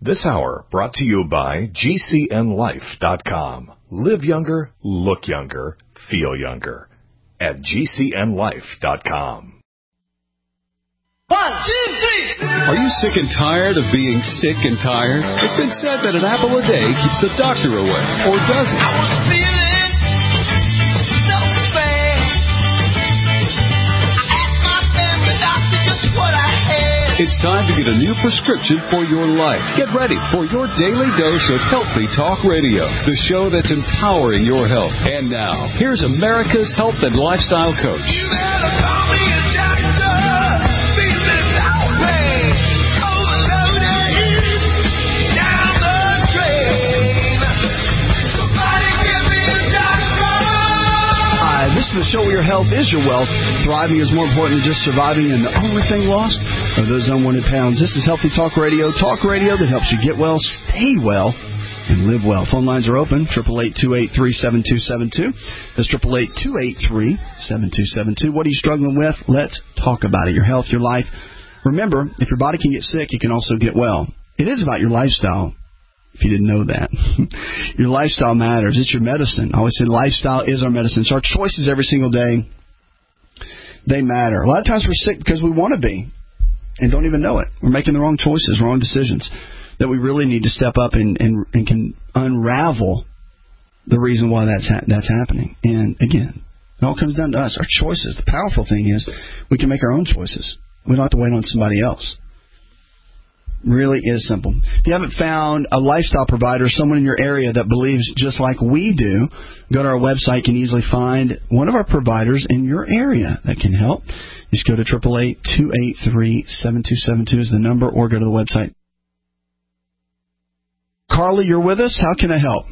This hour brought to you by GCNLife.com. Live younger, look younger, feel younger. At GCNLife.com. 1, 2, 3. Are you sick and tired of being sick and tired? It's been said that an apple a day keeps the doctor away. Or does it? I was feeling so bad. I asked my family doctor just what I had. It's time to get a new prescription for your life. Get ready for your daily dose of Healthy Talk Radio, the show that's empowering your health. And now, here's America's health and lifestyle coach. You better call me a doctor. Feeling so bad. Overloaded. Down the drain. Somebody give me a doctor. Hi, this is the show where your health is your wealth. Thriving is more important than just surviving, and the only thing lost are those unwanted pounds. This is Healthy Talk Radio that helps you get well, stay well, and live well. Phone lines are open, 888-283-7272. That's 888-283-7272. What are you struggling with? Let's talk about it. Your health, your life. Remember, if your body can get sick, it can also get well. It is about your lifestyle, if you didn't know that. Your lifestyle matters. It's your medicine. I always say lifestyle is our medicine. So our choices every single day, they matter. A lot of times we're sick because we want to be and don't even know it. We're making the wrong choices, wrong decisions, that we really need to step up and can unravel the reason why that's happening. And again, it all comes down to us, our choices. The powerful thing is we can make our own choices. We don't have to wait on somebody else. Really is simple. If you haven't found a lifestyle provider, someone in your area that believes just like we do, go to our website. You can easily find one of our providers in your area that can help. Just go to 888-283-7272 is the number, or go to the website. Carly, you're with us. How can I help?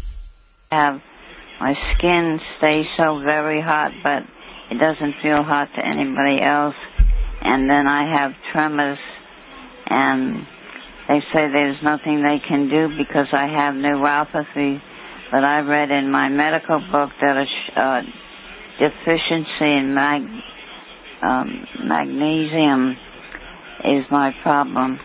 My skin stays so very hot, but it doesn't feel hot to anybody else. And then I have tremors, and they say there's nothing they can do because I have neuropathy. But I read in my medical book that a deficiency in magnesium is my problem.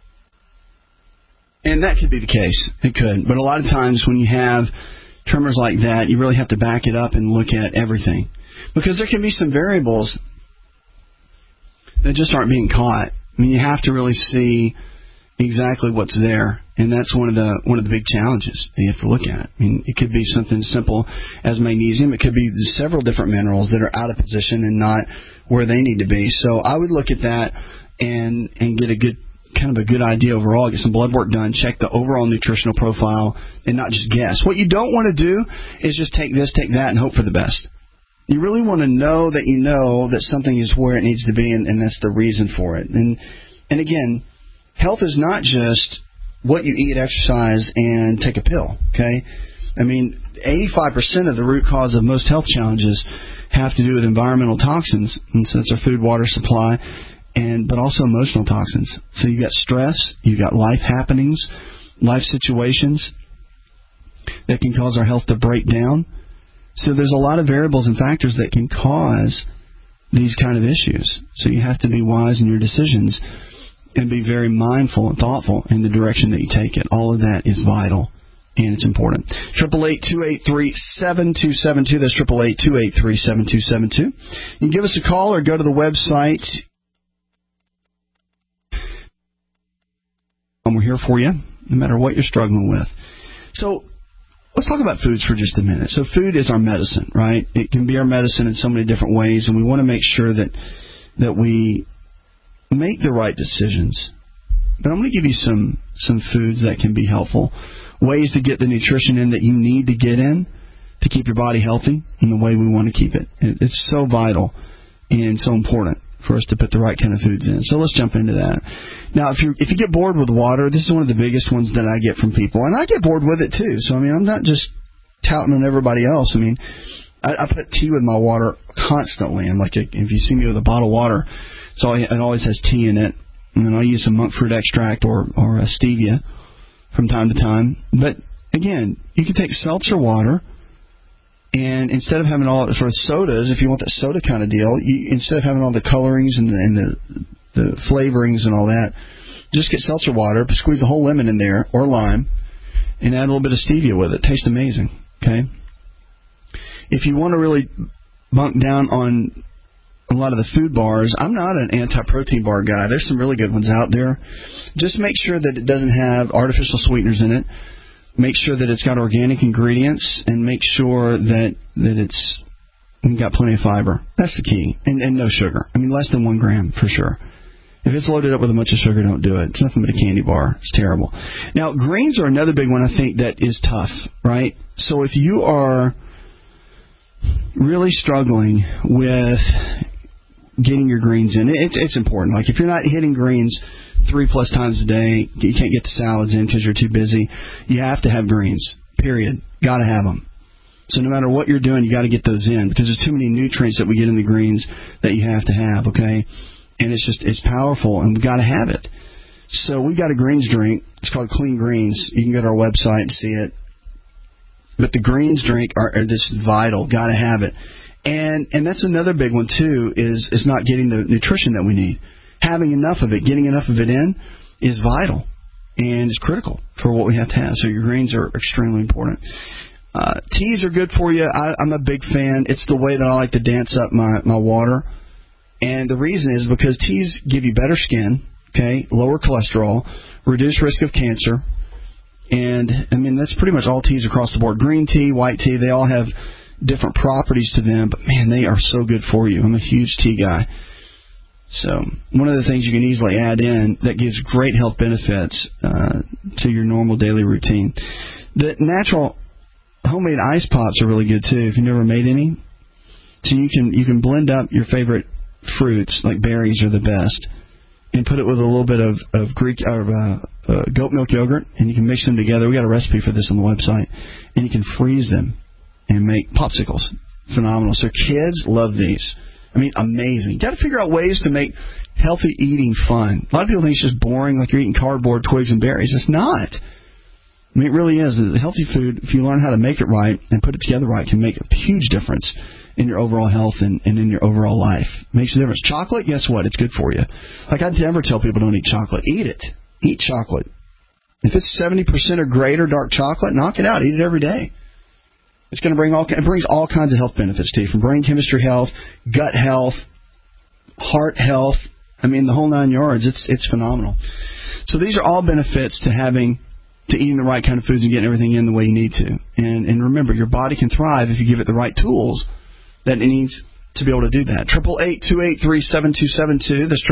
And that could be the case. It could. But a lot of times when you have tremors like that, you really have to back it up and look at everything. Because there can be some variables that just aren't being caught. I mean, you have to really see exactly what's there. And that's one of the big challenges that you have to look at. I mean, it could be something simple as magnesium. It could be several different minerals that are out of position and not where they need to be. So I would look at that and get a good idea overall, get some blood work done, check the overall nutritional profile, and not just guess. What you don't want to do is just take this, take that, and hope for the best. You really want to know that you know that something is where it needs to be, and that's the reason for it. And again, health is not just what you eat, exercise, and take a pill, okay? I mean, 85% of the root cause of most health challenges have to do with environmental toxins, and so that's our food, water supply, but also emotional toxins. So you got stress, you got life happenings, life situations that can cause our health to break down. So there's a lot of variables and factors that can cause these kind of issues. So you have to be wise in your decisions and be very mindful and thoughtful in the direction that you take it. All of that is vital, and it's important. 888-283-7272. That's 888-283-7272. You can give us a call or go to the website. We're here for you, no matter what you're struggling with. So let's talk about foods for just a minute. So food is our medicine, right? It can be our medicine in so many different ways, and we want to make sure that we make the right decisions. But I'm going to give you some foods that can be helpful, ways to get the nutrition in that you need to get in to keep your body healthy in the way we want to keep it. It's so vital and so important for us to put the right kind of foods in. So let's jump into that. Now, if you get bored with water, this is one of the biggest ones that I get from people, and I get bored with it too. So I mean, I'm not just touting on everybody else. I mean, I put tea with my water constantly. I'm like, if you see me with a bottle of water, so it always has tea in it, and then I'll use some monk fruit extract or a stevia from time to time. But again, you can take seltzer water, and instead of having all sort of sodas, if you want that soda kind of deal, instead of having all the colorings and the flavorings and all that, Just get seltzer water, squeeze a whole lemon in there, or lime, and add a little bit of stevia with it. Tastes amazing, okay? If you want to really bunk down on a lot of the food bars, I'm not an anti-protein bar guy. There's some really good ones out there. Just make sure that it doesn't have artificial sweeteners in it. Make sure that it's got organic ingredients, and make sure that it's got plenty of fiber. That's the key. And no sugar. I mean, less than 1 gram for sure. If it's loaded up with a bunch of sugar, don't do it. It's nothing but a candy bar. It's terrible. Now, greens are another big one I think that is tough, right? So if you are really struggling with getting your greens in, it's important. Like if you're not hitting greens 3+ times a day, you can't get the salads in because you're too busy, you have to have greens, period. Got to have them. So no matter what you're doing, you got to get those in because there's too many nutrients that we get in the greens that you have to have, okay? And it's powerful, and we've got to have it. So we've got a greens drink. It's called Clean Greens. You can go to our website and see it. But the greens drink are this is vital. Got to have it. And that's another big one, too, is not getting the nutrition that we need. Having enough of it, getting enough of it in, is vital. And it's critical for what we have to have. So your greens are extremely important. Teas are good for you. I'm a big fan. It's the way that I like to dance up my water. And the reason is because teas give you better skin, okay, lower cholesterol, reduced risk of cancer. And, I mean, that's pretty much all teas across the board. Green tea, white tea, they all have different properties to them. But, man, they are so good for you. I'm a huge tea guy. So one of the things you can easily add in that gives great health benefits to your normal daily routine. The natural homemade ice pops are really good, too, if you've never made any. So you can blend up your favorite fruits, like berries are the best, and put it with a little bit of goat milk yogurt, and you can mix them together. We got a recipe for this on the website, and you can freeze them and make popsicles. Phenomenal. So kids love these. I mean, amazing. You got to figure out ways to make healthy eating fun. A lot of people think it's just boring, like you're eating cardboard, twigs, and berries. It's not. I mean, it really is. The healthy food, if you learn how to make it right and put it together right, can make a huge difference in your overall health and in your overall life. Makes a difference. Chocolate, guess what? It's good for you. Like I never tell people don't eat chocolate. Eat it. Eat chocolate. If it's 70% or greater dark chocolate, knock it out. Eat it every day. It's going to bring it brings all kinds of health benefits to you, from brain chemistry health, gut health, heart health. I mean, the whole 9 yards. It's phenomenal. So these are all benefits to eating the right kind of foods and getting everything in the way you need to. And remember, your body can thrive if you give it the right tools that it needs to be able to do that. 888-283-7272. That's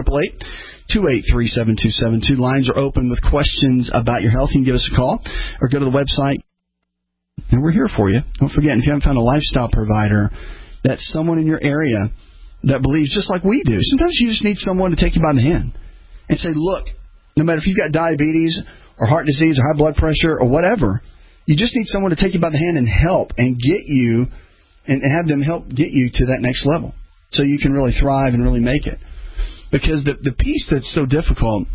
888-283-7272. Lines are open with questions about your health. You can give us a call or go to the website, and we're here for you. Don't forget, if you haven't found a lifestyle provider, that's someone in your area that believes just like we do. Sometimes you just need someone to take you by the hand and say, look, no matter if you've got diabetes or heart disease or high blood pressure or whatever, you just need someone to take you by the hand and help and get you and have them help get you to that next level so you can really thrive and really make it. Because the piece that's so difficult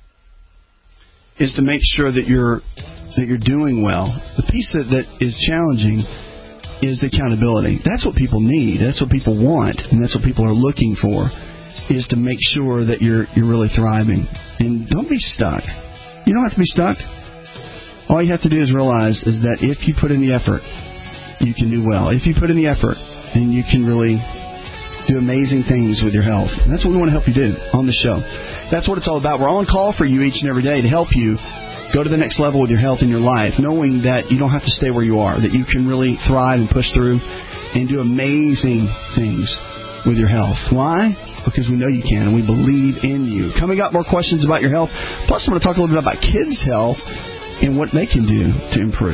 is to make sure that you're doing well. The piece that is challenging is the accountability. That's what people need. That's what people want, and that's what people are looking for, is to make sure that you're really thriving. And don't be stuck. You don't have to be stuck. All you have to do is realize is that if you put in the effort, you can do well. If you put in the effort, then you can really do amazing things with your health. And that's what we want to help you do on the show. That's what it's all about. We're on call for you each and every day to help you go to the next level with your health and your life, knowing that you don't have to stay where you are, that you can really thrive and push through and do amazing things with your health. Why? Because we know you can, and we believe in you. Coming up, more questions about your health. Plus, I'm going to talk a little bit about kids' health and what they can do to improve.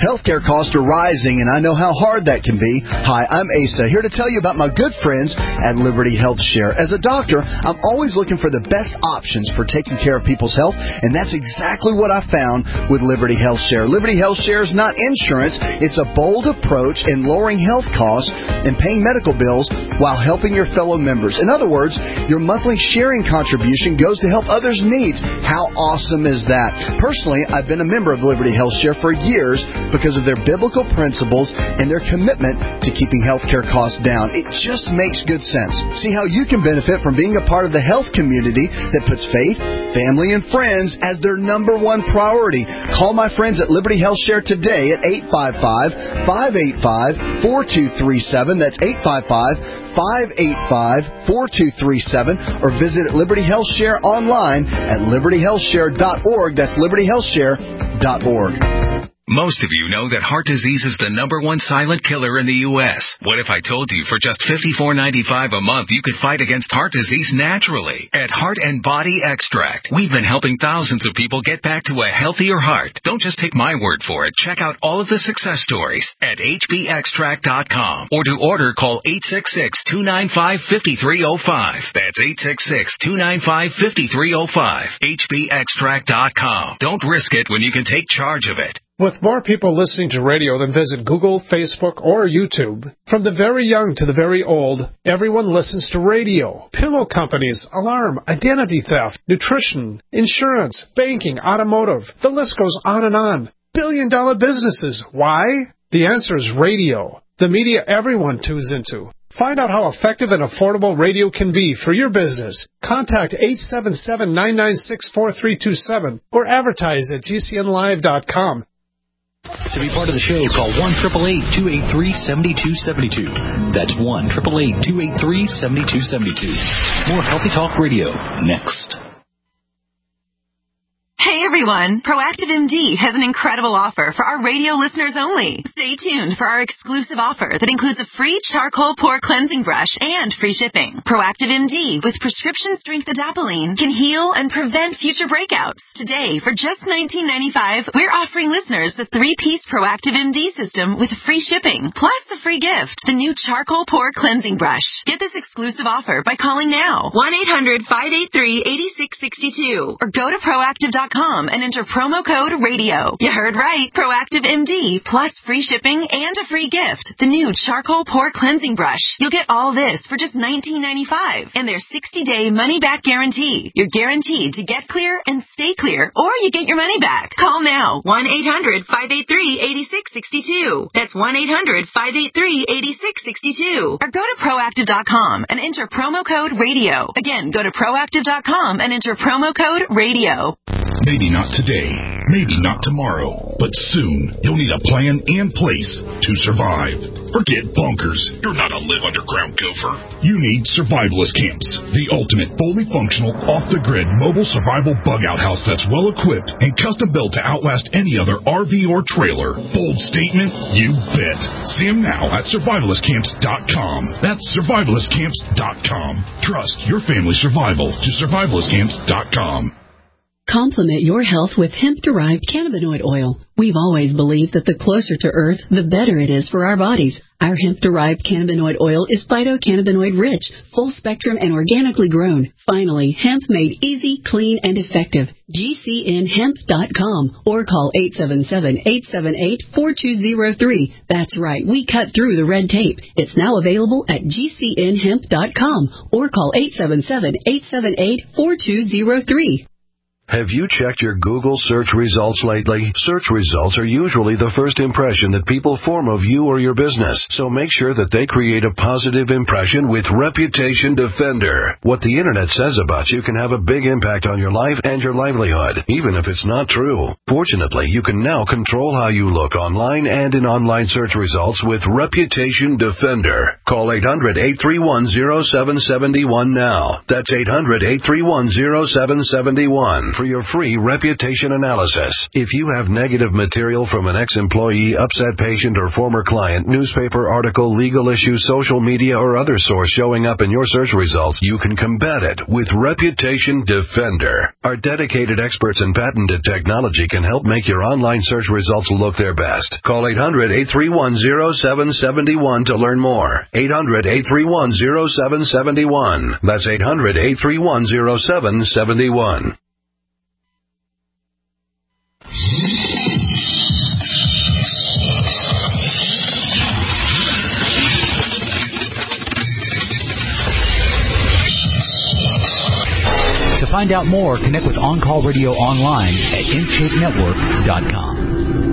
Healthcare costs are rising, and I know how hard that can be. Hi, I'm Asa, here to tell you about my good friends at Liberty Health Share. As a doctor, I'm always looking for the best options for taking care of people's health, and that's exactly what I found with Liberty Health Share. Liberty Health Share is not insurance. It's a bold approach in lowering health costs and paying medical bills while helping your fellow members. In other words, your monthly sharing contribution goes to help others' needs. How awesome is that? Personally, I've been a member of Liberty Health Share for years because of their biblical principles and their commitment to keeping healthcare costs down. It just makes good sense. See how you can benefit from being a part of the health community that puts faith, family, and friends as their number one priority. Call my friends at Liberty Health Share today at 855-585-4237. That's 855-585-4237, or visit Liberty Health Share online at libertyhealthshare.org. That's libertyhealthshare.org. Most of you know that heart disease is the #1 silent killer in the U.S. What if I told you for just $54.95 a month you could fight against heart disease naturally? At Heart and Body Extract, we've been helping thousands of people get back to a healthier heart. Don't just take my word for it. Check out all of the success stories at hbextract.com, or to order, call 866-295-5305. That's 866-295-5305. hbextract.com. Don't risk it when you can take charge of it. With more people listening to radio than visit Google, Facebook, or YouTube, from the very young to the very old, everyone listens to radio. Pillow companies, alarm, identity theft, nutrition, insurance, banking, automotive. The list goes on and on. Billion-dollar businesses. Why? The answer is radio. The media everyone tunes into. Find out how effective and affordable radio can be for your business. Contact 877-996-4327 or advertise at gcnlive.com. To be part of the show, call 1-888-283-7272. That's 1-888-283-7272. More Healthy Talk Radio next. Hey everyone, Proactive MD has an incredible offer for our radio listeners only. Stay tuned for our exclusive offer that includes a free charcoal pore cleansing brush and free shipping. Proactive MD with prescription strength adapalene can heal and prevent future breakouts. Today, for just $19.95, we're offering listeners the 3-piece Proactive MD system with free shipping, plus the free gift, the new charcoal pore cleansing brush. Get this exclusive offer by calling now, 1-800-583-8662, or go to proactive.com and enter promo code RADIO. You heard right. Proactive MD plus free shipping and a free gift. The new charcoal pore cleansing brush. You'll get all this for just $19.95 and their 60-day money-back guarantee. You're guaranteed to get clear and stay clear, or you get your money back. Call now. 1-800-583-8662. That's 1-800-583-8662. Or go to proactive.com and enter promo code RADIO. Again, go to proactive.com and enter promo code RADIO. Maybe not today, maybe not tomorrow, but soon you'll need a plan in place to survive. Forget bunkers. You're not a live underground gopher. You need survivalist camps, the ultimate fully functional, off-the-grid mobile survival bug-out house that's well-equipped and custom-built to outlast any other RV or trailer. Bold statement? You bet. See them now at survivalistcamps.com. That's survivalistcamps.com. Trust your family's survival to survivalistcamps.com. Complement your health with hemp-derived cannabinoid oil. We've always believed that the closer to Earth, the better it is for our bodies. Our hemp-derived cannabinoid oil is phytocannabinoid-rich, full-spectrum, and organically grown. Finally, hemp made easy, clean, and effective. GCNhemp.com or call 877-878-4203. That's right, we cut through the red tape. It's now available at GCNhemp.com or call 877-878-4203. Have you checked your Google search results lately? Search results are usually the first impression that people form of you or your business, so make sure that they create a positive impression with Reputation Defender. What the Internet says about you can have a big impact on your life and your livelihood, even if it's not true. Fortunately, you can now control how you look online and in online search results with Reputation Defender. Call 800-831-0771 now. That's 800-831-0771. for your free reputation analysis. If you have negative material from an ex-employee, upset patient, or former client, newspaper article, legal issue, social media, or other source showing up in your search results, you can combat it with Reputation Defender. Our dedicated experts in patented technology can help make your online search results look their best. Call 800-831-0771 to learn more. 800-831-0771. That's 800-831-0771. To find out more, connect with On Call Radio online at InShapeNetwork.com.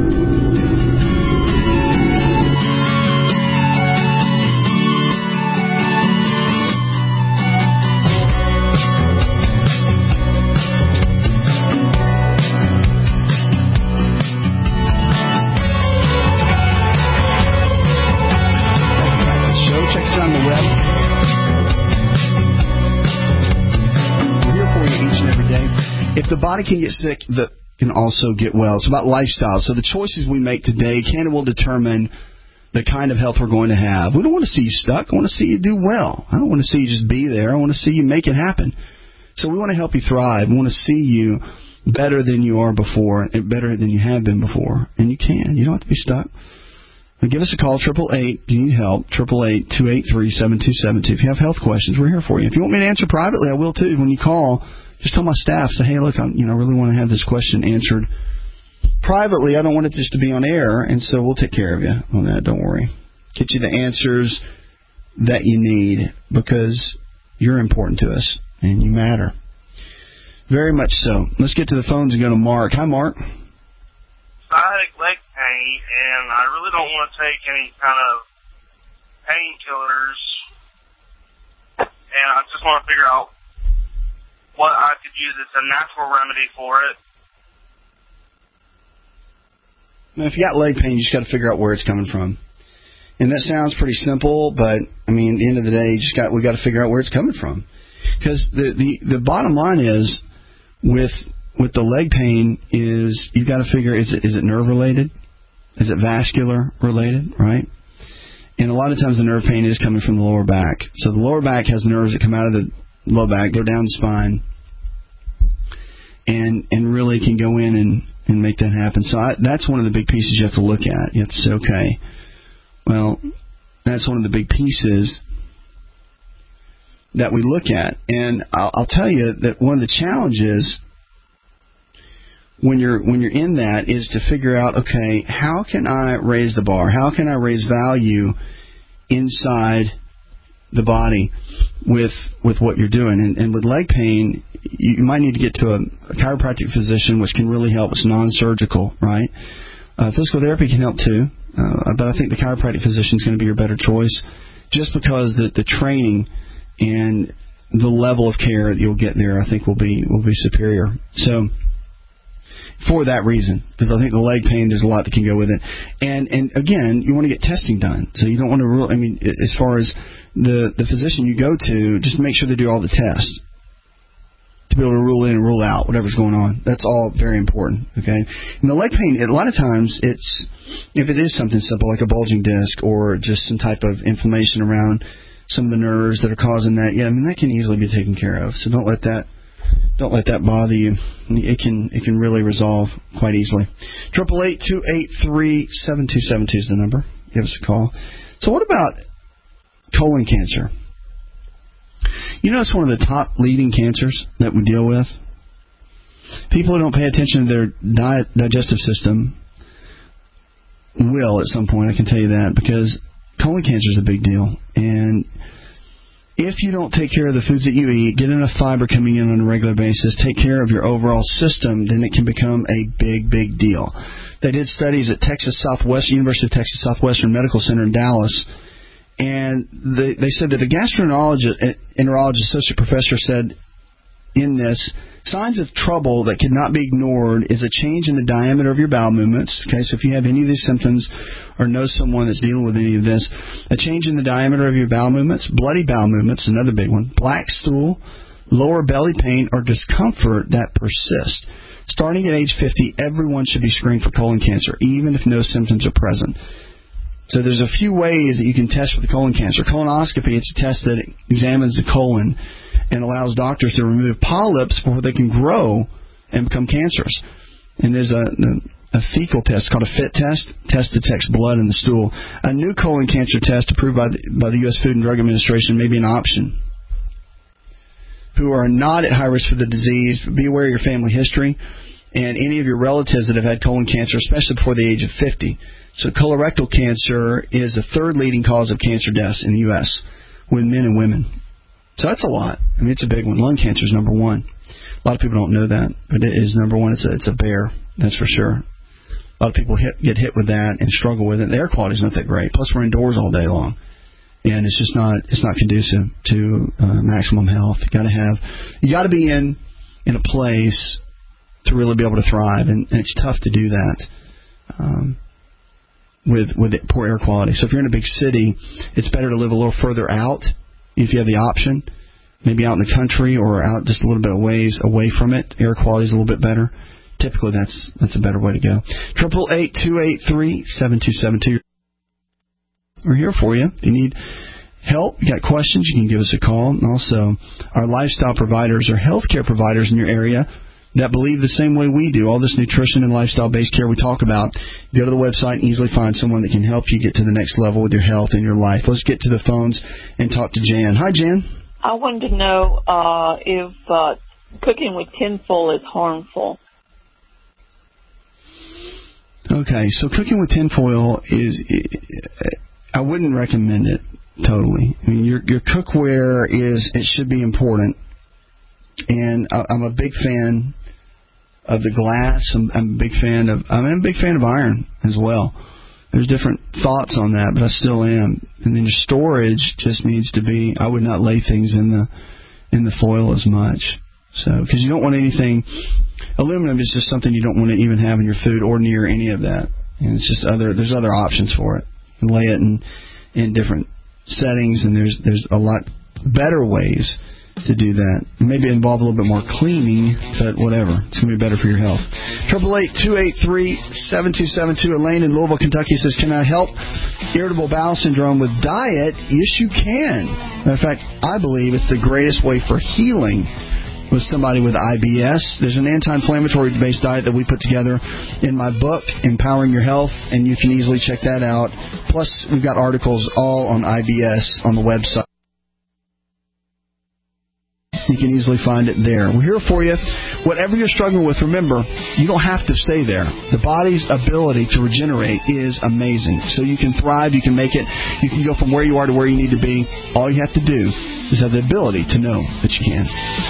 If the body can get sick, that can also get well. It's about lifestyle. So the choices we make today will determine the kind of health we're going to have. We don't want to see you stuck. I want to see you do well. I don't want to see you just be there. I want to see you make it happen. So we want to help you thrive. We want to see you better than you are before, and better than you have been before. And you can. You don't have to be stuck. Now give us a call, 888, if you need help, 888-283-7272. If you have health questions, we're here for you. If you want me to answer privately, I will too. When you call, just tell my staff, say, hey, look, I really want to have this question answered privately. I don't want it just to be on air, and so we'll take care of you on that. Don't worry. Get you the answers that you need, because you're important to us, and you matter. Very much so. Let's get to the phones and go to Mark. Hi, Mark. Sciatic leg pain, and I really don't want to take any kind of painkillers, and I just want to figure out what I could use as a natural remedy for it. Now, if you got leg pain, you just got to figure out where it's coming from. And that sounds pretty simple, but I mean, at the end of the day, we got to figure out where it's coming from. Because the bottom line is, with the leg pain, is you've got to figure, is it nerve related? Is it vascular related, right? And a lot of times the nerve pain is coming from the lower back. So the lower back has nerves that come out of the low back, go down the spine, and really can go in and make that happen. So that's one of the big pieces you have to look at. You have to say, okay, well, that's one of the big pieces that we look at. And I'll tell you that one of the challenges when you're in that is to figure out, okay, how can I raise the bar? How can I raise value inside the body with what you're doing? And with leg pain, you might need to get to a chiropractic physician, which can really help. It's non-surgical, right? Physical therapy can help too, but I think the chiropractic physician is going to be your better choice, just because the training and the level of care that you'll get there, I think, will be superior. So, for that reason, because I think the leg pain, there's a lot that can go with it. And again, you want to get testing done. So you don't want to rule, I mean, as far as the physician you go to, just make sure they do all the tests to be able to rule in and rule out whatever's going on. That's all very important, okay? And the leg pain, a lot of times, if it is something simple like a bulging disc or just some type of inflammation around some of the nerves that are causing that, yeah, I mean, that can easily be taken care of. So don't let that bother you. It can really resolve quite easily. 888-283-7272 is the number. Give us a call. So what about colon cancer? You know, it's one of the top leading cancers that we deal with. People who don't pay attention to their digestive system will at some point, I can tell you that, because colon cancer is a big deal. And if you don't take care of the foods that you eat, get enough fiber coming in on a regular basis, take care of your overall system, then it can become a big, big deal. They did studies at University of Texas Southwestern Medical Center in Dallas, and they said that a gastroenterologist associate professor said in this, signs of trouble that could not be ignored is a change in the diameter of your bowel movements. Okay, so if you have any of these symptoms or know someone that's dealing with any of this, a change in the diameter of your bowel movements, bloody bowel movements, another big one, black stool, lower belly pain, or discomfort that persists. Starting at age 50, everyone should be screened for colon cancer, even if no symptoms are present. So there's a few ways that you can test for the colon cancer. Colonoscopy, it's a test that examines the colon and allows doctors to remove polyps before they can grow and become cancerous. And there's a fecal test called a FIT test. Test detects blood in the stool. A new colon cancer test approved by the U.S. Food and Drug Administration may be an option. Who are not at high risk for the disease, be aware of your family history and any of your relatives that have had colon cancer, especially before the age of 50. So colorectal cancer is the third leading cause of cancer deaths in the U.S. with men and women. So that's a lot. I mean, it's a big one. Lung cancer is number one. A lot of people don't know that, but it is number one. It's a bear, that's for sure. A lot of people get hit with that and struggle with it. The air quality is not that great. Plus, we're indoors all day long. And it's just not conducive to maximum health. You got to be in a place to really be able to thrive, and it's tough to do that with poor air quality. So if you're in a big city, it's better to live a little further out if you have the option, maybe out in the country or out just a little bit of ways away from it. Air quality is a little bit better. Typically, that's a better way to go. 888-283-7272. We're here for you. If you need help, you got questions, you can give us a call. And also, our lifestyle providers are healthcare providers in your area that believe the same way we do. All this nutrition and lifestyle-based care we talk about, go to the website and easily find someone that can help you get to the next level with your health and your life. Let's get to the phones and talk to Jan. Hi, Jan. I wanted to know if cooking with tinfoil is harmful. Okay, so cooking with tinfoil I wouldn't recommend it totally. I mean, your cookware it should be important, and I'm a big fan of the glass. I'm a big fan of iron as well. There's different thoughts on that, but I still am. And then your storage just needs to be. I would not lay things in the foil as much. So, because you don't want anything. Aluminum is just something you don't want to even have in your food or near any of that. And it's just there's other options for it. You lay it in different settings, and there's a lot better ways to do that. Maybe involve a little bit more cleaning, but whatever. It's going to be better for your health. 888-283-7272. Elaine in Louisville, Kentucky says, can I help irritable bowel syndrome with diet? Yes, you can. Matter of fact, I believe it's the greatest way for healing with somebody with IBS. There's an anti-inflammatory based diet that we put together in my book, Empowering Your Health, and you can easily check that out. Plus, we've got articles all on IBS on the website. You can easily find it there. We're here for you. Whatever you're struggling with, remember, you don't have to stay there. The body's ability to regenerate is amazing. So you can thrive, you can make it, you can go from where you are to where you need to be. All you have to do is have the ability to know that you can.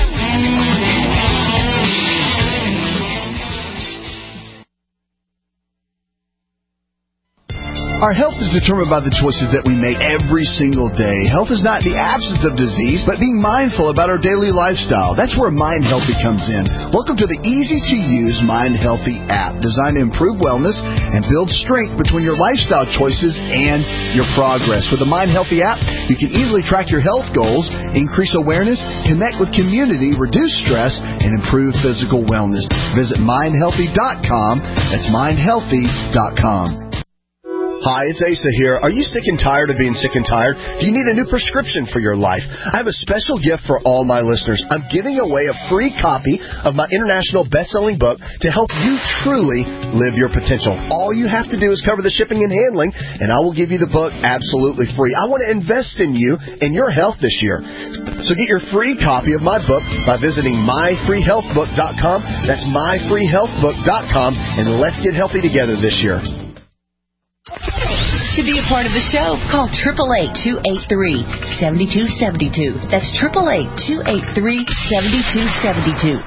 Our health is determined by the choices that we make every single day. Health is not the absence of disease, but being mindful about our daily lifestyle. That's where Mind Healthy comes in. Welcome to the easy-to-use Mind Healthy app, designed to improve wellness and build strength between your lifestyle choices and your progress. With the Mind Healthy app, you can easily track your health goals, increase awareness, connect with community, reduce stress, and improve physical wellness. Visit mindhealthy.com. That's mindhealthy.com. Hi, it's Asa here. Are you sick and tired of being sick and tired? Do you need a new prescription for your life? I have a special gift for all my listeners. I'm giving away a free copy of my international best-selling book to help you truly live your potential. All you have to do is cover the shipping and handling, and I will give you the book absolutely free. I want to invest in you and your health this year. So get your free copy of my book by visiting myfreehealthbook.com. That's myfreehealthbook.com, and let's get healthy together this year. To be a part of the show, call 888-283-7272. That's 888-283-7272.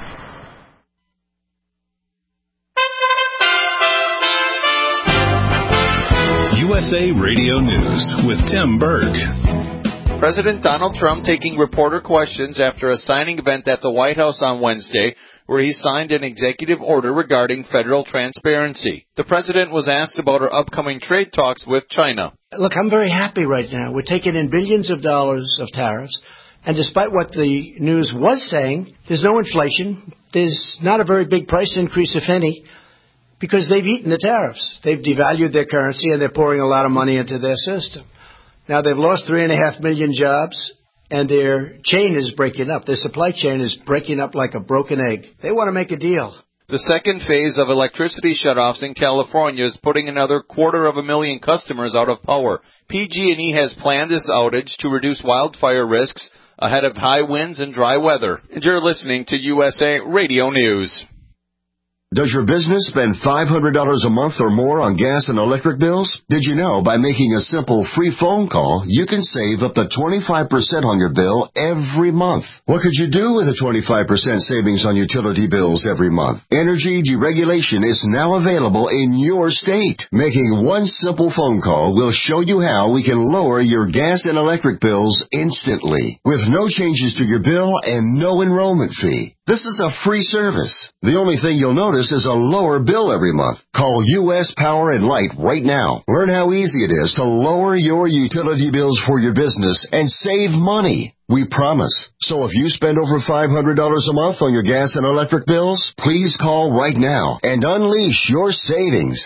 USA Radio News with Tim Berg. President Donald Trump taking reporter questions after a signing event at the White House on Wednesday, where he signed an executive order regarding federal transparency. The president was asked about our upcoming trade talks with China. Look, I'm very happy right now. We're taking in billions of dollars of tariffs, And despite what the news was saying, there's no inflation. There's not a very big price increase, if any, because they've eaten the tariffs. They've devalued their currency, and they're pouring a lot of money into their system. Now, they've lost 3.5 million jobs, and their chain is breaking up. Their supply chain is breaking up like a broken egg. They want to make a deal. The second phase of electricity shutoffs in California is putting another 250,000 customers out of power. PG&E has planned this outage to reduce wildfire risks ahead of high winds and dry weather. And you're listening to USA Radio News. Does your business spend $500 a month or more on gas and electric bills? Did you know by making a simple free phone call, you can save up to 25% on your bill every month? What could you do with a 25% savings on utility bills every month? Energy deregulation is now available in your state. Making one simple phone call will show you how we can lower your gas and electric bills instantly, with no changes to your bill and no enrollment fee. This is a free service. The only thing you'll notice is a lower bill every month. Call U.S. Power and Light right now. Learn how easy it is to lower your utility bills for your business and save money. We promise. So if you spend over $500 a month on your gas and electric bills, please call right now and unleash your savings.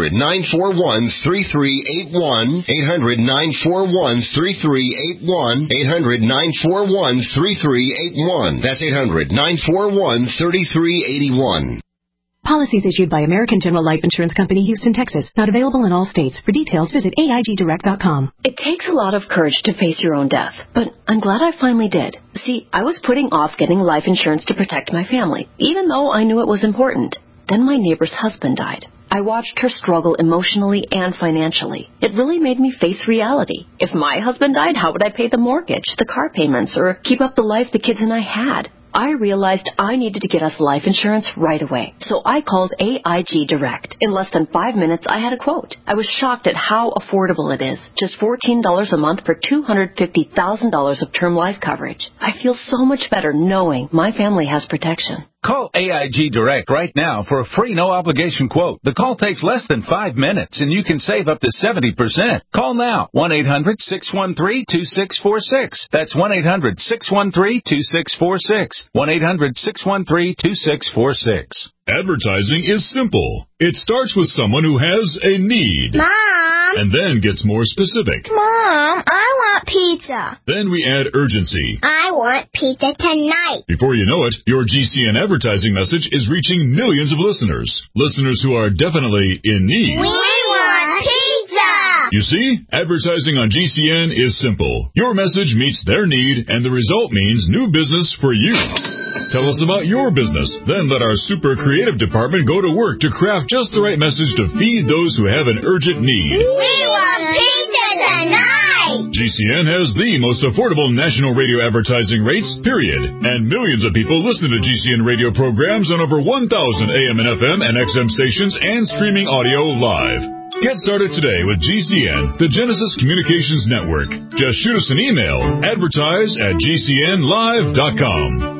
800-941-3381. 800-941-3381. 800-941-3381. That's 800-941-3381. Policies issued by American General Life Insurance Company, Houston, Texas. Not available in all states. For details, visit AIGdirect.com. It takes a lot of courage to face your own death, but I'm glad I finally did. See, I was putting off getting life insurance to protect my family, even though I knew it was important. Then my neighbor's husband died. I watched her struggle emotionally and financially. It really made me face reality. If my husband died, how would I pay the mortgage, the car payments, or keep up the life the kids and I had? I realized I needed to get us life insurance right away. So I called AIG Direct. In less than 5 minutes, I had a quote. I was shocked at how affordable it is. Just $14 a month for $250,000 of term life coverage. I feel so much better knowing my family has protection. Call AIG Direct right now for a free no-obligation quote. The call takes less than 5 minutes, and you can save up to 70%. Call now, 1-800-613-2646. That's 1-800-613-2646. 1-800-613-2646. Advertising is simple. It starts with someone who has a need. Mom! And then gets more specific. Mom, I want pizza. Then we add urgency. I want pizza tonight. Before you know it, your GCN advertising message is reaching millions of listeners. Listeners who are definitely in need. We want pizza! You see, advertising on GCN is simple. Your message meets their need, and the result means new business for you. Tell us about your business. Then let our super creative department go to work to craft just the right message to feed those who have an urgent need. We want pizza tonight! GCN has the most affordable national radio advertising rates, period. And millions of people listen to GCN radio programs on over 1,000 AM and FM and XM stations and streaming audio live. Get started today with GCN, the Genesis Communications Network. Just shoot us an email, advertise@gcnlive.com.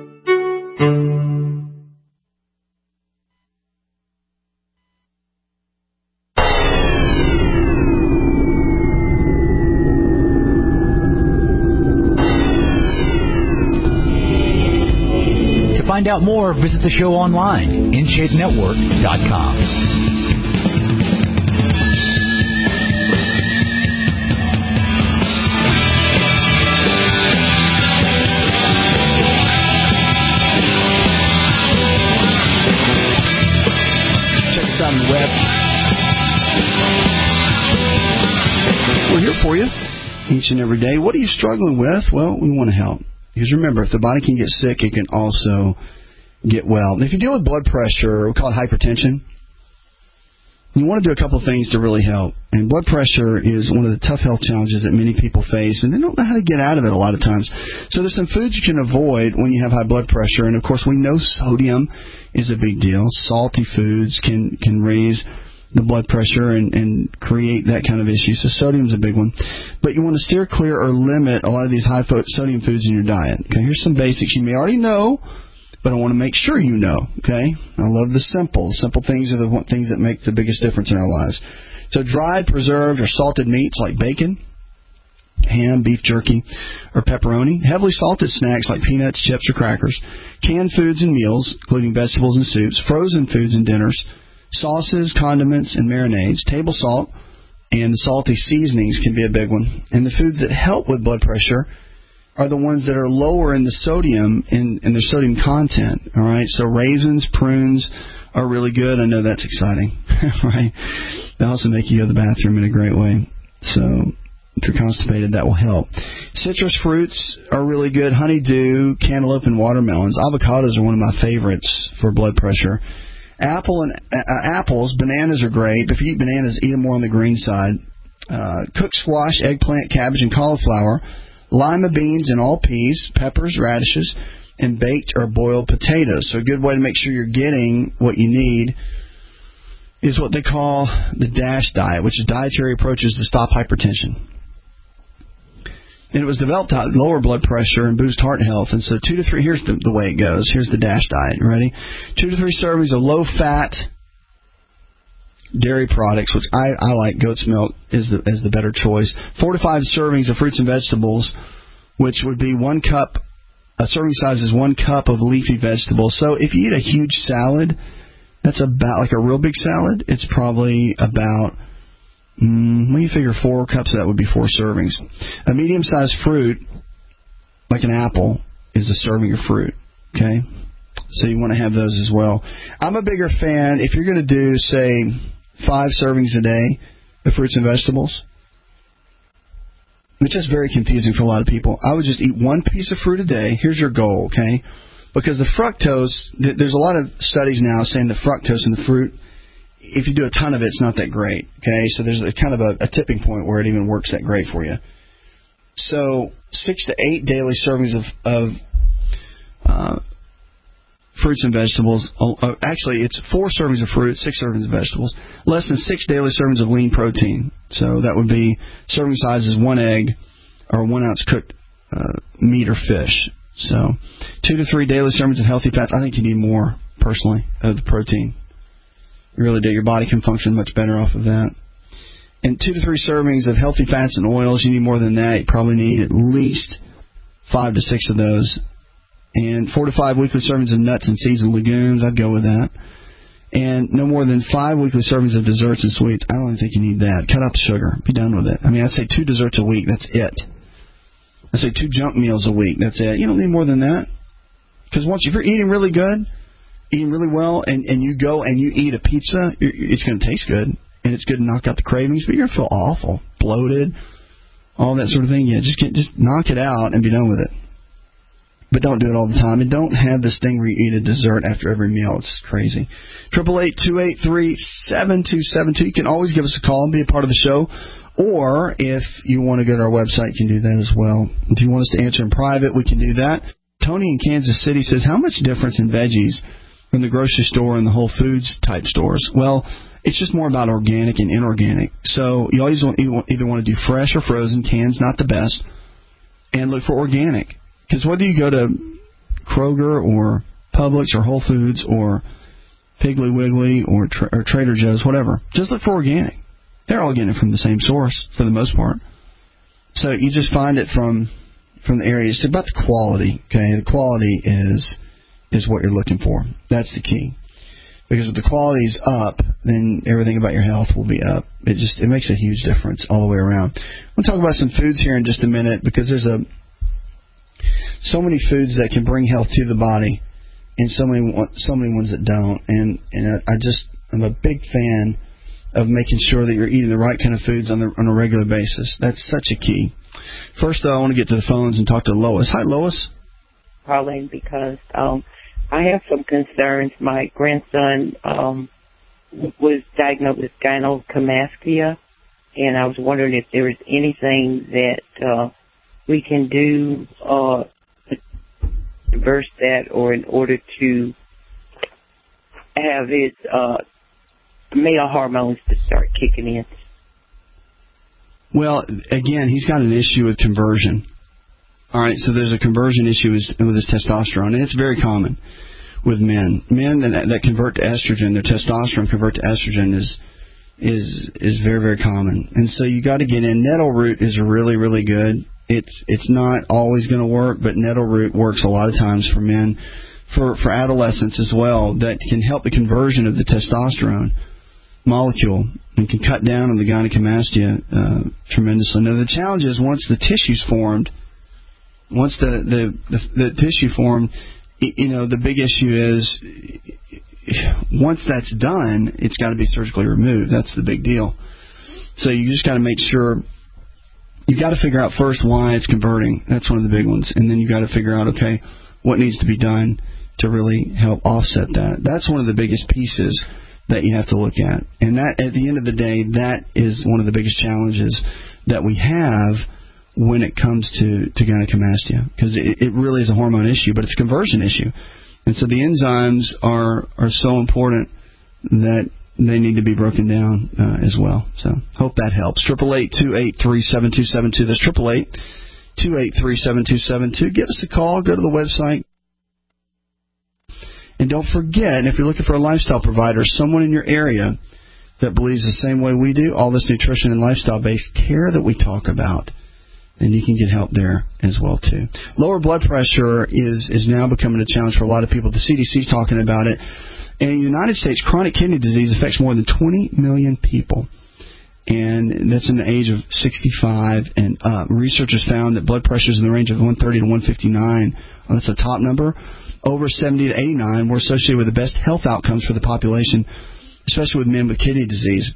To find out more, visit the show online, InShapeNetwork.com. On the web. We're here for you each and every day. What are you struggling with? Well, we want to help. Because remember, if the body can get sick, it can also get well. And if you deal with blood pressure, we call it hypertension, you want to do a couple of things to really help. And blood pressure is one of the tough health challenges that many people face, and they don't know how to get out of it a lot of times. So there's some foods you can avoid when you have high blood pressure. And, of course, we know sodium is a big deal. Salty foods can raise the blood pressure and create that kind of issue. So sodium's a big one. But you want to steer clear or limit a lot of these high sodium foods in your diet. Okay, here's some basics you may already know, but I want to make sure you know, okay? I love the simple. Simple things are the things that make the biggest difference in our lives. So dried, preserved, or salted meats like bacon, ham, beef jerky, or pepperoni. Heavily salted snacks like peanuts, chips, or crackers. Canned foods and meals, including vegetables and soups. Frozen foods and dinners. Sauces, condiments, and marinades. Table salt and the salty seasonings can be a big one. And the foods that help with blood pressure are the ones that are lower in the sodium, in their sodium content. All right, so raisins, prunes are really good. I know that's exciting, right? They also make you go to the bathroom in a great way. So if you're constipated, that will help. Citrus fruits are really good. Honeydew, cantaloupe, and watermelons. Avocados are one of my favorites for blood pressure. Apples, bananas are great. But if you eat bananas, eat them more on the green side. Cooked squash, eggplant, cabbage, and cauliflower. Lima beans and all peas, peppers, radishes, and baked or boiled potatoes. So a good way to make sure you're getting what you need is what they call the DASH diet, which is dietary approaches to stop hypertension. And it was developed to lower blood pressure and boost heart health. And so 2 to 3, here's the way it goes. Here's the DASH diet. Ready? 2 to 3 servings of low-fat dairy products, which I like. Goat's milk is the better choice. 4 to 5 servings of fruits and vegetables, which would be 1 cup. A serving size is 1 cup of leafy vegetables. So if you eat a huge salad, that's about like a real big salad. It's probably about, when you figure 4 cups, that would be 4 servings. A medium-sized fruit, like an apple, is a serving of fruit. Okay? So you want to have those as well. I'm a bigger fan, if you're going to do, say, 5 servings a day of fruits and vegetables, which is very confusing for a lot of people. I would just eat 1 piece of fruit a day. Here's your goal, okay? Because the fructose, there's a lot of studies now saying the fructose in the fruit, if you do a ton of it, it's not that great, okay? So there's a kind of a tipping point where it even works that great for you. So 6 to 8 daily servings of fruits and vegetables. Actually, it's 4 servings of fruit, 6 servings of vegetables. Less than 6 daily servings of lean protein. So that would be serving sizes 1 egg or 1 ounce cooked meat or fish. So 2 to 3 daily servings of healthy fats. I think you need more, personally, of the protein. You really do. Your body can function much better off of that. And 2 to 3 servings of healthy fats and oils. You need more than that. You probably need at least 5 to 6 of those. And 4 to 5 weekly servings of nuts and seeds and legumes. I'd go with that. And no more than 5 weekly servings of desserts and sweets. I don't even think you need that. Cut out the sugar. Be done with it. I mean, I'd say 2 desserts a week. That's it. I'd say 2 junk meals a week. That's it. You don't need more than that. Because if you're eating really good, eating really well, and you go and you eat a pizza, it's going to taste good. And it's good to knock out the cravings, but you're going to feel awful, bloated, all that sort of thing. Yeah, just knock it out and be done with it. But don't do it all the time. And don't have this thing where you eat a dessert after every meal. It's crazy. 888-283-7272. You can always give us a call and be a part of the show. Or if you want to go to our website, you can do that as well. If you want us to answer in private, we can do that. Tony in Kansas City says, how much difference in veggies from the grocery store and the Whole Foods type stores? Well, it's just more about organic and inorganic. So you always either want to do fresh or frozen. Cans, not the best. And look for organic. Because whether you go to Kroger or Publix or Whole Foods or Piggly Wiggly or Trader Joe's, whatever, just look for organic. They're all getting it from the same source for the most part. So you just find it from the area. It's about the quality, okay? The quality is what you're looking for. That's the key. Because if the quality's up, then everything about your health will be up. It makes a huge difference all the way around. We'll talk about some foods here in just a minute because there's so many foods that can bring health to the body, and so many ones that don't. And I'm a big fan of making sure that you're eating the right kind of foods on a regular basis. That's such a key. First, though, I want to get to the phones and talk to Lois. Hi, Lois. Calling because I have some concerns. My grandson was diagnosed with gynecomastia, and I was wondering if there was anything that we can do to reverse that, or in order to have his male hormones to start kicking in. Well, again, he's got an issue with conversion. All right, so there's a conversion issue with his testosterone, and it's very common with men. Men that convert to estrogen, their testosterone convert to estrogen is is very, very common. And so you got to get in. Nettle root is really, really good. It's not always going to work, but nettle root works a lot of times for men, for adolescents as well, that can help the conversion of the testosterone molecule and can cut down on the gynecomastia tremendously. Now, the challenge is once the tissue's formed, once the tissue formed, the big issue is once that's done, it's got to be surgically removed. That's the big deal. So you just got to make sure. You've got to figure out first why it's converting. That's one of the big ones. And then you've got to figure out, okay, what needs to be done to really help offset that. That's one of the biggest pieces that you have to look at. And that, at the end of the day, that is one of the biggest challenges that we have when it comes to gynecomastia. Because it really is a hormone issue, but it's a conversion issue. And so the enzymes are so important that they need to be broken down as well. So hope that helps. 888-283-7272. That's 888-283-7272. Give us a call. Go to the website. And don't forget, if you're looking for a lifestyle provider, someone in your area that believes the same way we do, all this nutrition and lifestyle-based care that we talk about, then you can get help there as well, too. Lower blood pressure is now becoming a challenge for a lot of people. The CDC's talking about it. In the United States, chronic kidney disease affects more than 20 million people, and that's in the age of 65 and up. Researchers found that blood pressures in the range of 130 to 159, that's a top number, over 70 to 89 were associated with the best health outcomes for the population, especially with men with kidney disease.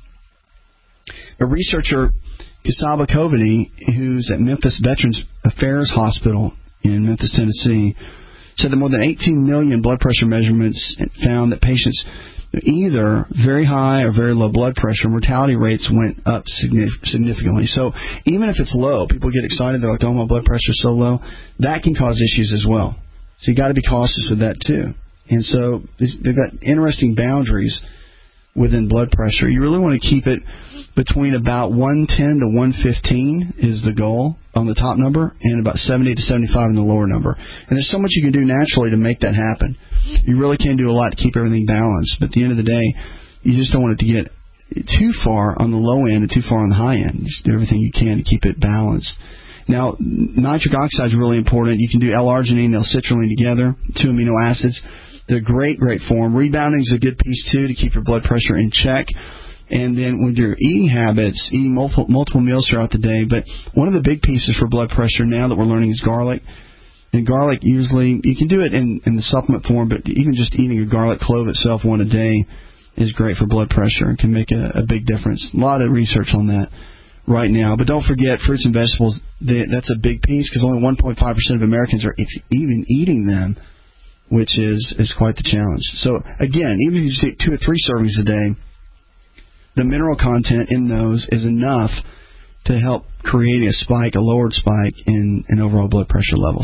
A researcher, Kasaba Kovany, who's at Memphis Veterans Affairs Hospital in Memphis, Tennessee, said that more than 18 million blood pressure measurements found that patients either very high or very low blood pressure, mortality rates went up significantly. So even if it's low, people get excited. They're like, oh, my blood pressure's so low. That can cause issues as well. So you got to be cautious with that, too. And so they've got interesting boundaries within blood pressure. You really want to keep it between about 110 to 115 is the goal on the top number, and about 70 to 75 in the lower number. And there's so much you can do naturally to make that happen. You really can do a lot to keep everything balanced, but at the end of the day, you just don't want it to get too far on the low end and too far on the high end. Just do everything you can to keep it balanced. Now, nitric oxide is really important. You can do L-arginine and L-citrulline together, 2 amino acids. They're great form. Rebounding is a good piece, too, to keep your blood pressure in check. And then with your eating habits, eating multiple meals throughout the day. But one of the big pieces for blood pressure now that we're learning is garlic. And garlic usually, you can do it in the supplement form, but even just eating a garlic clove itself one a day is great for blood pressure and can make a big difference. A lot of research on that right now. But don't forget, fruits and vegetables, that's a big piece because only 1.5% of Americans are even eating them, which is quite the challenge. So, again, even if you just eat 2 or 3 servings a day, the mineral content in those is enough to help create a spike, a lowered spike in overall blood pressure levels.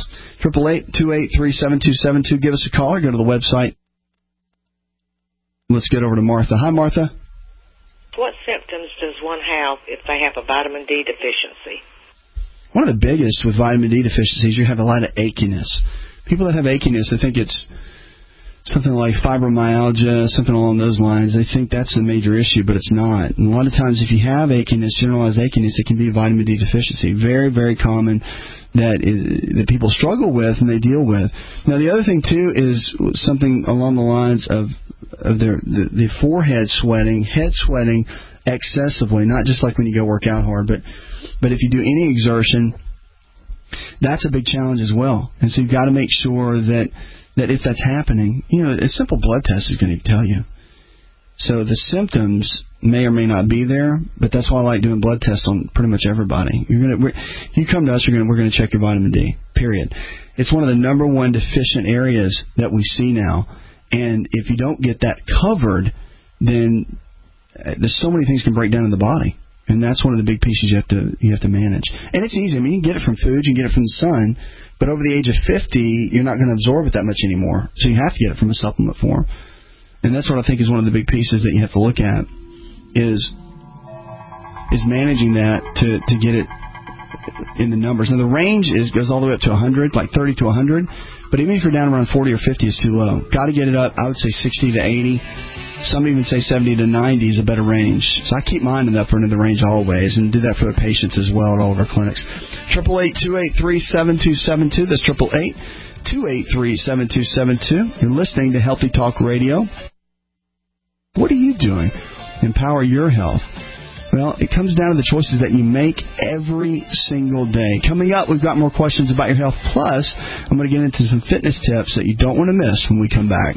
888-283-7272. Give us a call or go to the website. Let's get over to Martha. Hi, Martha. What symptoms does one have if they have a vitamin D deficiency? One of the biggest with vitamin D deficiencies, you have a lot of achiness. People that have achiness, they think it's something like fibromyalgia, something along those lines. They think that's the major issue, but it's not. And a lot of times if you have achiness, generalized achiness, it can be a vitamin D deficiency. Very, very common that people struggle with and they deal with. Now, the other thing, too, is something along the lines of the forehead sweating, head sweating excessively, not just like when you go work out hard, but if you do any exertion, that's a big challenge as well. And so you've got to make sure that if that's happening, a simple blood test is going to tell you. So the symptoms may or may not be there, but that's why I like doing blood tests on pretty much everybody. You come to us, we're going to check your vitamin D, period. It's one of the number one deficient areas that we see now. And if you don't get that covered, then there's so many things can break down in the body. And that's one of the big pieces you have to manage. And it's easy. I mean, you can get it from food, you can get it from the sun, but over the age of 50, you're not going to absorb it that much anymore. So you have to get it from a supplement form. And that's what I think is one of the big pieces that you have to look at is managing that to get it in the numbers. Now, the range goes all the way up to 100, like 30 to 100. But even if you're down around 40 or 50, it's too low. Got to get it up, I would say 60 to 80. Some even say 70 to 90 is a better range. So I keep mine in the upper end of the range always, and do that for the patients as well at all of our clinics. 888-283-7272. That's 888-283-7272. You're listening to Healthy Talk Radio. What are you doing? Empower your health. Well, it comes down to the choices that you make every single day. Coming up, we've got more questions about your health. Plus, I'm going to get into some fitness tips that you don't want to miss when we come back.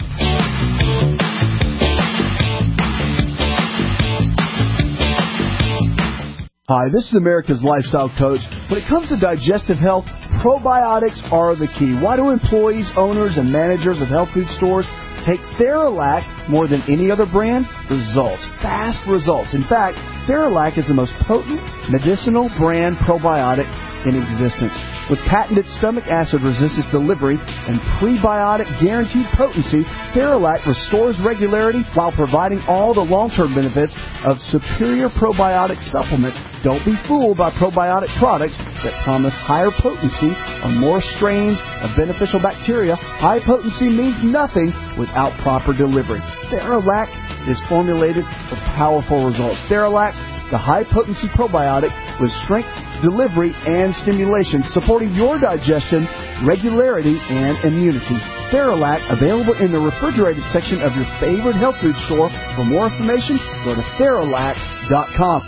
Hi, this is America's Lifestyle Coach. When it comes to digestive health, probiotics are the key. Why do employees, owners, and managers of health food stores take Theralac more than any other brand? Results. Fast results. In fact, Theralac is the most potent medicinal brand probiotic in existence. With patented stomach acid resistance delivery and prebiotic guaranteed potency, Theralac restores regularity while providing all the long-term benefits of superior probiotic supplements. Don't be fooled by probiotic products that promise higher potency or more strains of beneficial bacteria. High potency means nothing without proper delivery. Theralac is formulated for powerful results. Theralac, the high-potency probiotic with strength, delivery, and stimulation, supporting your digestion, regularity, and immunity. Theralac, available in the refrigerated section of your favorite health food store. For more information, go to Theralac.com.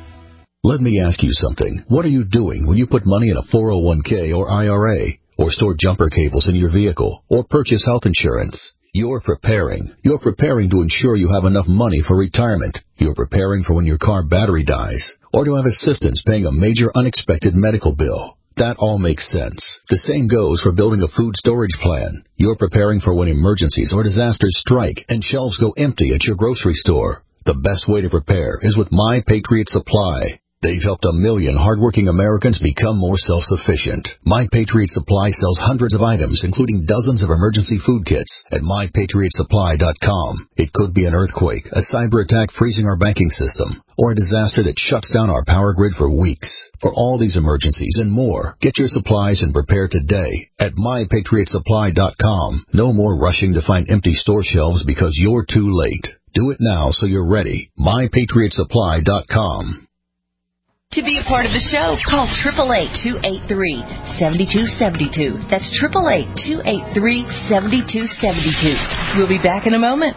Let me ask you something. What are you doing when you put money in a 401k or IRA, or store jumper cables in your vehicle, or purchase health insurance? You're preparing. You're preparing to ensure you have enough money for retirement. You're preparing for when your car battery dies, or to have assistance paying a major unexpected medical bill. That all makes sense. The same goes for building a food storage plan. You're preparing for when emergencies or disasters strike and shelves go empty at your grocery store. The best way to prepare is with My Patriot Supply. They've helped 1 million hardworking Americans become more self-sufficient. My Patriot Supply sells hundreds of items, including dozens of emergency food kits at MyPatriotSupply.com. It could be an earthquake, a cyber attack freezing our banking system, or a disaster that shuts down our power grid for weeks. For all these emergencies and more, get your supplies and prepare today at MyPatriotSupply.com. No more rushing to find empty store shelves because you're too late. Do it now so you're ready. MyPatriotSupply.com. To be a part of the show, call 888-283-7272. That's 888-283-7272. We'll be back in a moment.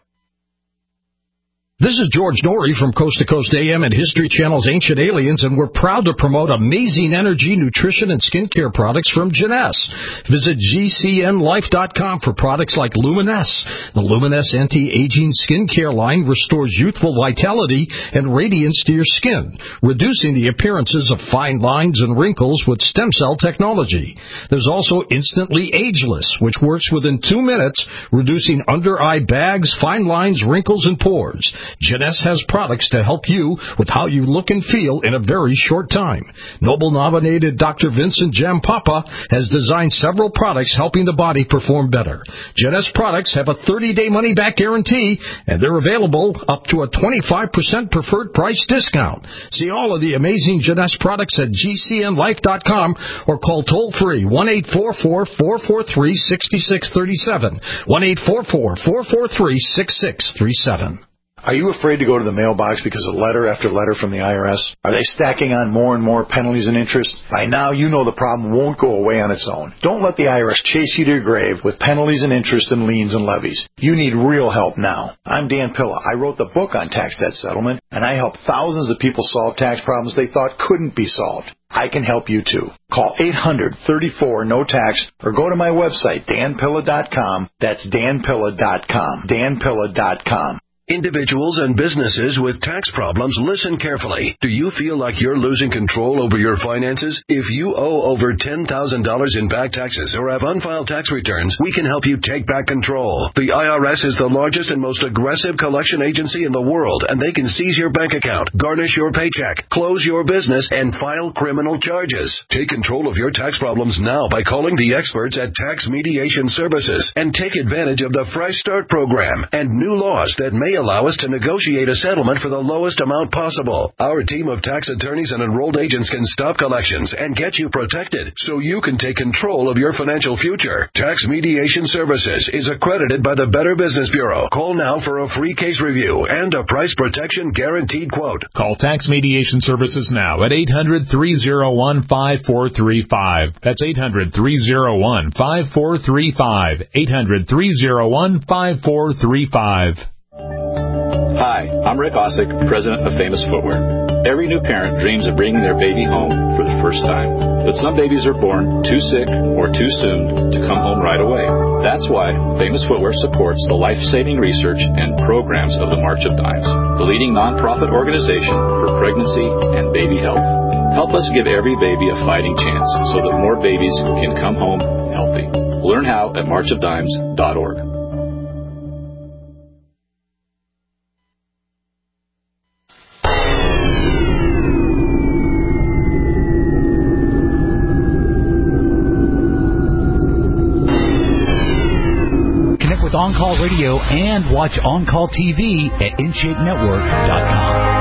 This is George Norrie from Coast to Coast AM and History Channel's Ancient Aliens, and we're proud to promote amazing energy, nutrition, and skincare products from Jeunesse. Visit GCNLife.com for products like Luminesse. The Luminesse anti-aging skincare line restores youthful vitality and radiance to your skin, reducing the appearances of fine lines and wrinkles with stem cell technology. There's also Instantly Ageless, which works within 2 minutes, reducing under-eye bags, fine lines, wrinkles, and pores. Jeunesse has products to help you with how you look and feel in a very short time. Nobel-nominated Dr. Vincent Jampapa has designed several products helping the body perform better. Jeunesse products have a 30-day money-back guarantee, and they're available up to a 25% preferred price discount. See all of the amazing Jeunesse products at GCNLife.com or call toll-free 1-844-443-6637, 1-844-443-6637. Are you afraid to go to the mailbox because of letter after letter from the IRS? Are they stacking on more and more penalties and interest? By now, you know the problem won't go away on its own. Don't let the IRS chase you to your grave with penalties and interest and liens and levies. You need real help now. I'm Dan Pilla. I wrote the book on tax debt settlement, and I help thousands of people solve tax problems they thought couldn't be solved. I can help you too. Call 800-34-NO-TAX or go to my website, danpilla.com. That's danpilla.com. danpilla.com. Individuals and businesses with tax problems, listen carefully. Do you feel like you're losing control over your finances? If you owe over $10,000 in back taxes or have unfiled tax returns, we can help you take back control. The IRS is the largest and most aggressive collection agency in the world, and they can seize your bank account, garnish your paycheck, close your business, and file criminal charges. Take control of your tax problems now by calling the experts at Tax Mediation Services and take advantage of the Fresh Start program and new laws that may they allow us to negotiate a settlement for the lowest amount possible. Our team of tax attorneys and enrolled agents can stop collections and get you protected so you can take control of your financial future. Tax Mediation Services is accredited by the Better Business Bureau. Call now for a free case review and a price protection guaranteed quote. Call Tax Mediation Services now at 800-301-5435. That's 800-301-5435. 800-301-5435. Hi, I'm Rick Osick, president of Famous Footwear. Every new parent dreams of bringing their baby home for the first time. But some babies are born too sick or too soon to come home right away. That's why Famous Footwear supports the life-saving research and programs of the March of Dimes, the leading nonprofit organization for pregnancy and baby health. Help us give every baby a fighting chance so that more babies can come home healthy. Learn how at marchofdimes.org. On Call Radio and watch On Call TV at InShapeNetwork.com.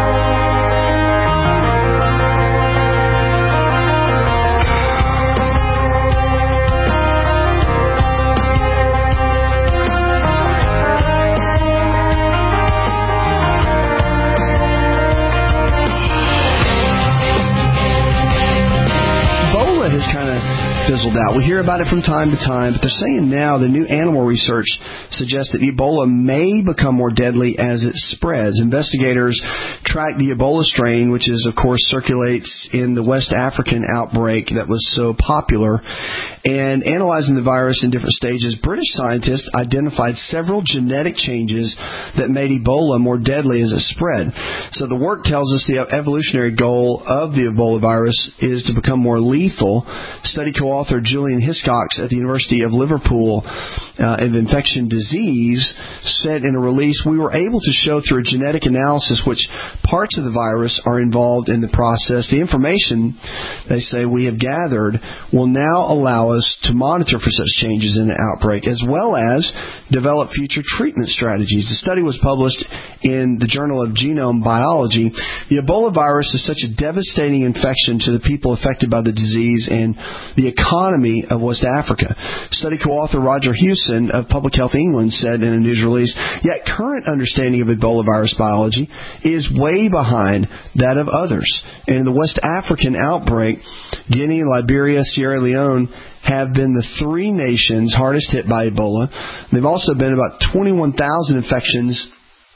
Ebola has kind of fizzled out. We hear about it from time to time, but they're saying now the new animal research suggests that Ebola may become more deadly as it spreads. Investigators track the Ebola strain, which is, of course, circulates in the West African outbreak that was so popular. And analyzing the virus in different stages, British scientists identified several genetic changes that made Ebola more deadly as it spread. So the work tells us the evolutionary goal of the Ebola virus is to become more lethal. Study co-author Julian Hiscox at the University of Liverpool of Infection Disease said in a release, we were able to show through a genetic analysis which parts of the virus are involved in the process. The information, they say, we have gathered will now allow us to monitor for such changes in the outbreak as well as develop future treatment strategies. The study was published in the Journal of Genome Biology. The Ebola virus is such a devastating infection to the people affected by the disease and the economy of West Africa. Study co-author Roger Hewson of Public Health England said in a news release, yet current understanding of Ebola virus biology is way behind that of others. And in the West African outbreak, Guinea, Liberia, Sierra Leone have been the three nations hardest hit by Ebola. There have also been about 21,000 infections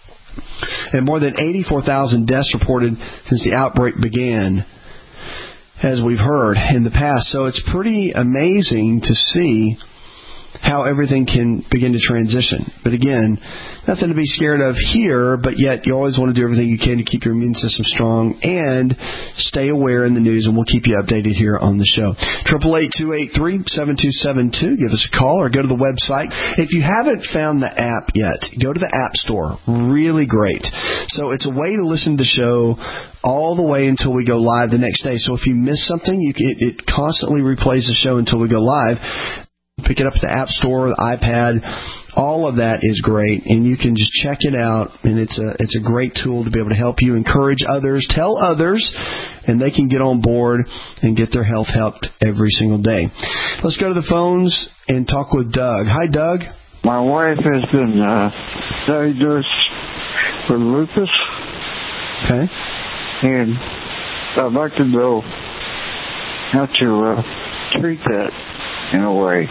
and more than 84,000 deaths reported since the outbreak began, as we've heard in the past. So it's pretty amazing to see how everything can begin to transition. But again, nothing to be scared of here, but yet you always want to do everything you can to keep your immune system strong and stay aware in the news, and we'll keep you updated here on the show. 888-283-7272. Give us a call or go to the website. If you haven't found the app yet, go to the App Store. Really great. So it's a way to listen to the show all the way until we go live the next day. So if you miss something, it constantly replays the show until we go live. Pick it up at the App Store, the iPad. All of that is great, and you can just check it out, and it's a great tool to be able to help you, encourage others, tell others, and they can get on board and get their health helped every single day. Let's go to the phones and talk with Doug. Hi, Doug. My wife has been diagnosed with lupus. Okay. And I'd like to know how to treat that in a way.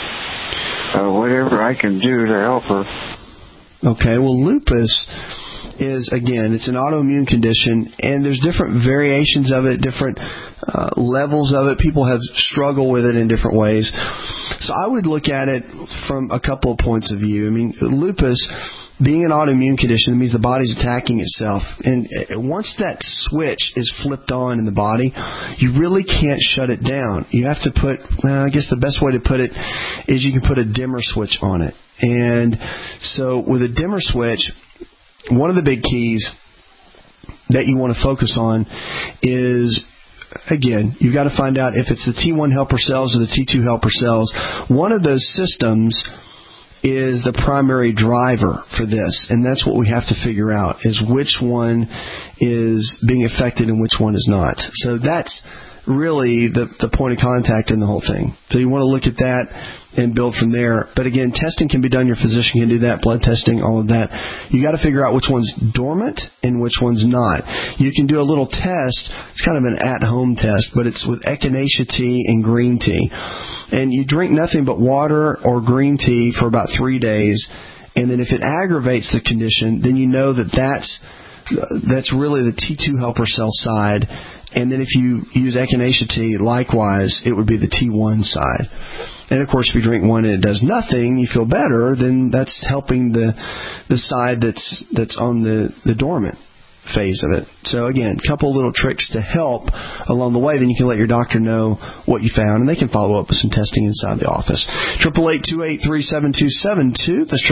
Whatever I can do to help her. Okay, well, lupus is, again, it's an autoimmune condition, and there's different variations of it, different levels of it. People have struggled with it in different ways. So I would look at it from a couple of points of view. I mean, lupus, being an autoimmune condition, means the body's attacking itself. And once that switch is flipped on in the body, you really can't shut it down. You have to put, I guess the best way to put it is you can put a dimmer switch on it. And so with a dimmer switch, one of the big keys that you want to focus on is, again, you've got to find out if it's the T1 helper cells or the T2 helper cells. One of those systems is the primary driver for this, and that's what we have to figure out, is which one is being affected and which one is not. So that's really the point of contact in the whole thing. So you want to look at that and build from there. But again, testing can be done. Your physician can do that, blood testing, all of that. You got to figure out which one's dormant and which one's not. You can do a little test. It's kind of an at-home test, but it's with echinacea tea and green tea. And you drink nothing but water or green tea for about 3 days. And then if it aggravates the condition, then you know that that's really the T2 helper cell side. And then if you use echinacea tea, likewise, it would be the T1 side. And, of course, if you drink one and it does nothing, you feel better, then that's helping the side that's on the dormant phase of it. So, again, a couple little tricks to help along the way. Then you can let your doctor know what you found, and they can follow up with some testing inside the office. 888-283-7272. That's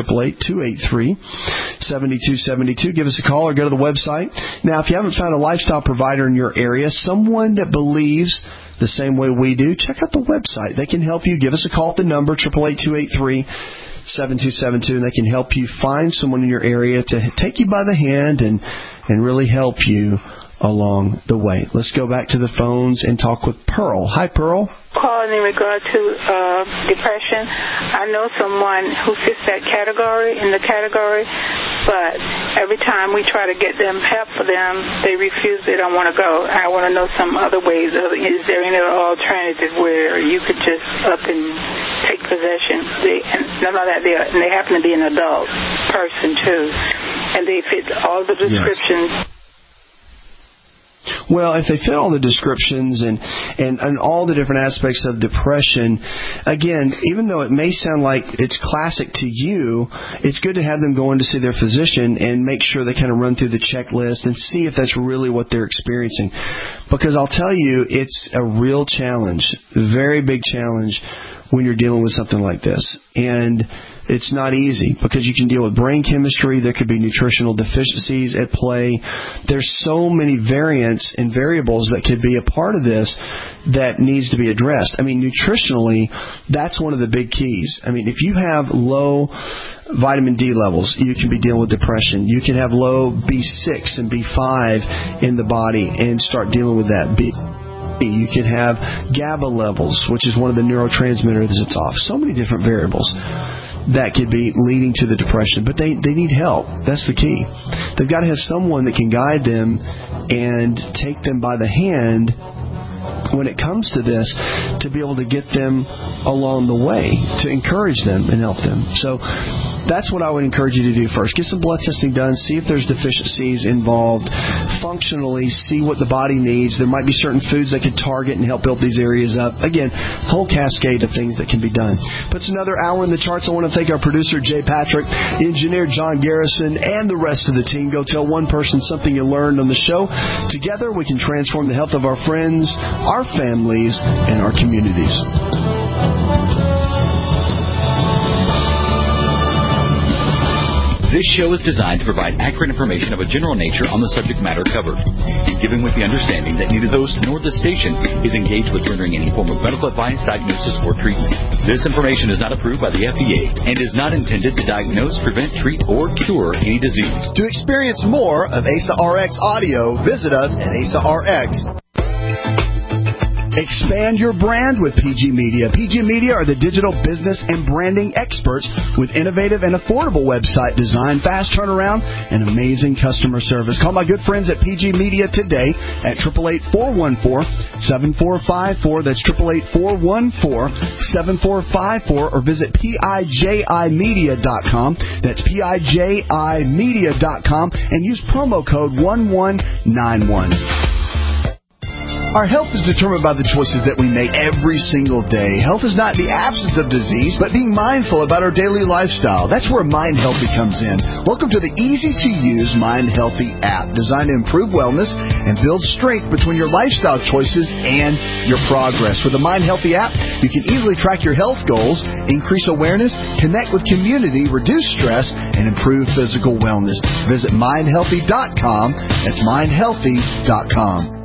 888-283-7272. Give us a call or go to the website. Now, if you haven't found a lifestyle provider in your area, someone that believes the same way we do, check out the website. They can help you. Give us a call at the number, 888-283-7272, and they can help you find someone in your area to take you by the hand and really help you along the way. Let's go back to the phones and talk with Pearl. Hi, Pearl. Calling in regard to depression. I know someone who fits that category, but every time we try to get them help for them, they refuse. They don't want to go. I want to know some other ways. Is there any alternative where you could just up and take possession? They happen to be an adult person too, and they fit all the descriptions. Yes. Well, if they fit all the descriptions and all the different aspects of depression, again, even though it may sound like it's classic to you, it's good to have them go in to see their physician and make sure they kind of run through the checklist and see if that's really what they're experiencing. Because I'll tell you, it's a real challenge, very big challenge when you're dealing with something like this. And it's not easy because you can deal with brain chemistry. There could be nutritional deficiencies at play. There's so many variants and variables that could be a part of this that needs to be addressed. I mean, nutritionally, that's one of the big keys. I mean, if you have low vitamin D levels, you can be dealing with depression. You can have low B6 and B5 in the body and start dealing with that. You can have GABA levels, which is one of the neurotransmitters that's off. So many different variables that could be leading to the depression. But they need help. That's the key. They've got to have someone that can guide them and take them by the hand when it comes to this, to be able to get them along the way, to encourage them and help them. So that's what I would encourage you to do first. Get some blood testing done. See if there's deficiencies involved. Functionally, see what the body needs. There might be certain foods that could target and help build these areas up. Again, whole cascade of things that can be done. But it's another hour in the charts. I want to thank our producer, Jay Patrick, engineer John Garrison, and the rest of the team. Go tell one person something you learned on the show. Together, we can transform the health of our friends, our families, and our communities. This show is designed to provide accurate information of a general nature on the subject matter covered, and given with the understanding that neither host nor the station is engaged with rendering any form of medical advice, diagnosis, or treatment. This information is not approved by the FDA and is not intended to diagnose, prevent, treat, or cure any disease. To experience more of ASA RX audio, visit us at ASARX. Expand your brand with PG Media. PG Media are the digital business and branding experts with innovative and affordable website design, fast turnaround, and amazing customer service. Call my good friends at PG Media today at 888-414-7454. That's 888-414-7454, or visit PIJImedia.com. That's PIJImedia.com, and use promo code 1191. Our health is determined by the choices that we make every single day. Health is not the absence of disease, but being mindful about our daily lifestyle. That's where Mind Healthy comes in. Welcome to the easy-to-use Mind Healthy app, designed to improve wellness and build strength between your lifestyle choices and your progress. With the Mind Healthy app, you can easily track your health goals, increase awareness, connect with community, reduce stress, and improve physical wellness. Visit mindhealthy.com. That's mindhealthy.com.